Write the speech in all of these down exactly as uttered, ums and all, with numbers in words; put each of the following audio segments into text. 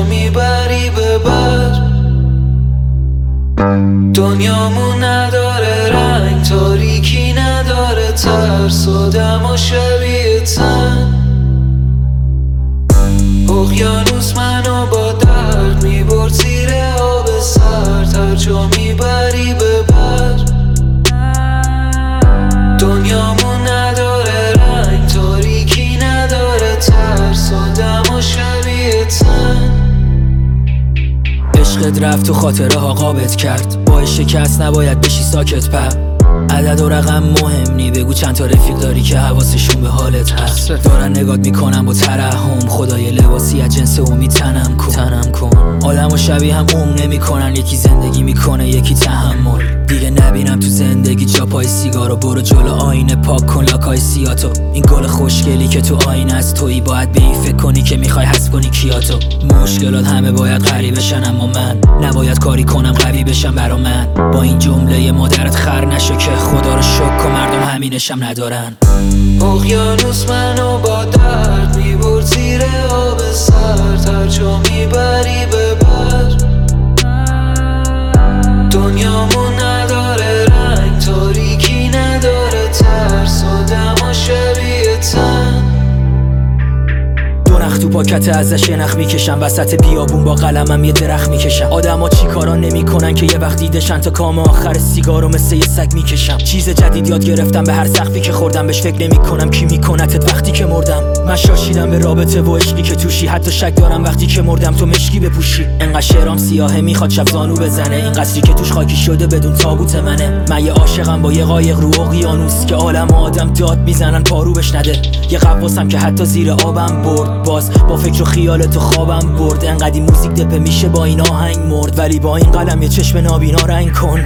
جا میبری ببر. دنیامون نداره رنگ، تاریکی نداره ترس، آدم و شبیه تن. اقیانوس منو با درد میبرد زیر آب سرد، هر جا میبری ببر. دنیامون نداره رنگ، تاریکی نداره ترس، آدم و شبیه تن. عشقت رفت و خاطره ها قابت کرد، با شکست نباید بشی ساکت پر. عدد و رقم مهم نی، بگو چند تا رفیق داری که حواسشون به حالت هست. دارن نگات میکنن با ترحم، خدای لباسی از جنس امید تنم کن تنم کن آدم و شبیه هم عمر نمیکنن، یکی زندگی میکنه یکی تحمل. دیگه نبینم تو زندگی جا پای سیگارو، برو جلو آینه پاک کن لاکای سیاتو. این گل خوشگلی که تو آینه از تویی، باید به این فکر کنی که میخوای حذف کنی کیاتو. مشکلات همه باید غریب بشن، اما من نباید کاری کنم قوی بشم برا من. با این جمله مادرت خر نشو که خدا رو شکر کن مردم همینشم ندارن. اقیانوس منو با درد میبرد زیر آب سرد، هر جا میبری ببر. دنیامون نداره رنگ، تاریکی نداره ترس، آدم و شبیه تن. دو نخ تو پاکت ازش یه نخ میکشم، وسط بیابون با قلمم یه درخت میکشم. آدما چی کارا نمیکنن که یه وقت دیدشن، تا کام آخر سیگارو مثل یه سگ میکشم. چیز جدید یاد گرفتم، به هر سقفی که خوردم بهش فکر نمیکنم کی میکنتت وقتی که مردم. من شاشیدم به رابطه و عشقی که توشی، حتی شک دارم وقتی که مردم تو مشکی بپوشی. انقدر شعرام سیاهه میخواد شب زانو بزنه، این قصری که توش خاکی شده بدون تابوت منه. من یه عاشقم با یه قایق رو اقیانوس، که عالم و آدم داد میزنن پارو بش نده. یه غواصم که حتی زیر آبم برد، باز با فکر و خیال تو خوابم برد. انقدی موزیک دپه میشه با این آهنگ مرد، ولی با این قلم یه چشم نابینا رنگ کن.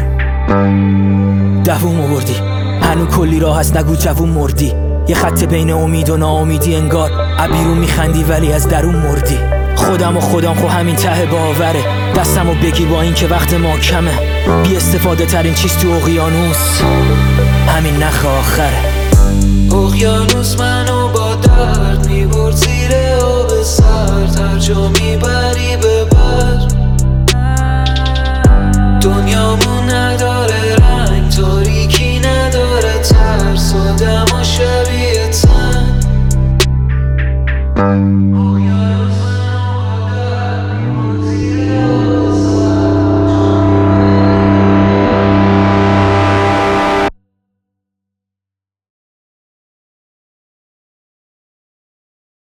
دووم آوردی هنو کلی راه هست، نگو جوون مردی. یه خط بین امید و ناامیدی، انگار عبیرون میخندی ولی از درون مردی. خودم و خودم خو همین ته باوره، دستمو بگیر با این که وقت ما کمه. بی استفاده ترین چیز تو اقیانوس همین نخ آخره. اقیانوس منو با درد میبرد زیر آب سرد، هر جا میبری ببر. دنیامون نداره رنگ، تاریکی نداره ترس، آدم و شبیه تن.